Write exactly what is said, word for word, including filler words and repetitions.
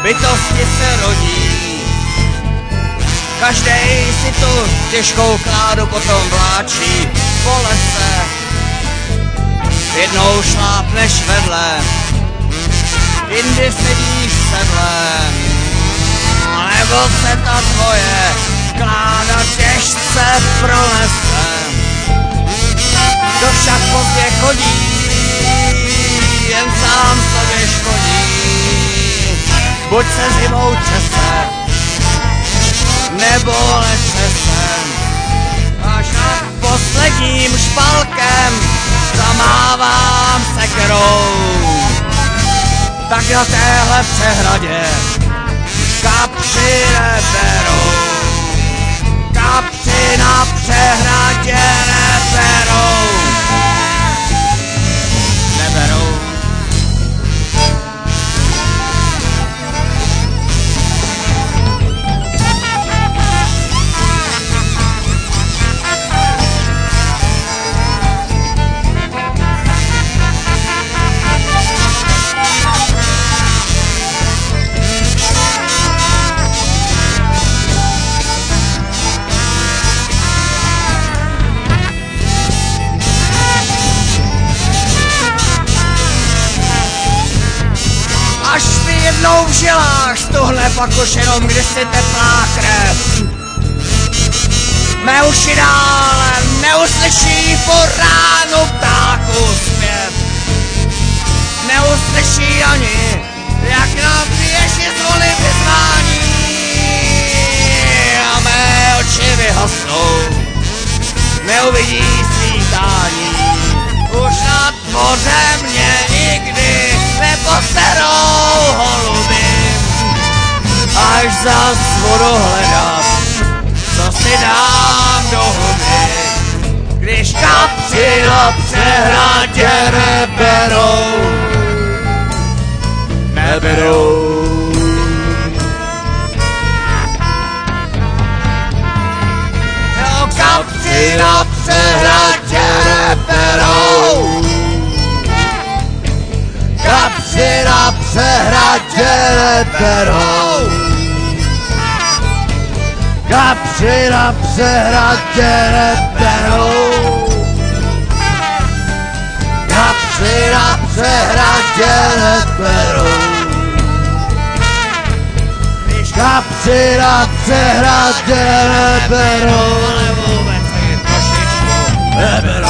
bytosti se rodí. Každej si tu těžkou kládu potom vláčí po lese. Jednou šlápneš vedle, jindy sedíš sedlem, nebo se ta tvoje kláda těžce pronese. Kdo však pozdě chodí, jen sám sobě škodí. Buď se zimou čese, nebo leče se, až nad posledním špalkem zamávám sekerou. Tak na téhle přehradě kapři neberou, kapři na přehradě neberou, neberou. Až mi jednou v žilách stuhne, pak už jenom kdysi teplá krev. Mé uši dále neuslyší po ránu ptáků zpěv. Neuslyší ani, jak na věži zvony vyzvání. A mé oči vyhasnou, neuvidí svítání. Už nad mořem mě nikdy neposerou holuby, až zas budu hledat, co si dám do huby. Když kapři na přehradě neberou, neberou. Jo, kapři na přehradě neberou, kapři na přehradě neberou, kapři na přehradě neberou, kapři na přehradě neberou, kapři na přehradě neberou, neberou.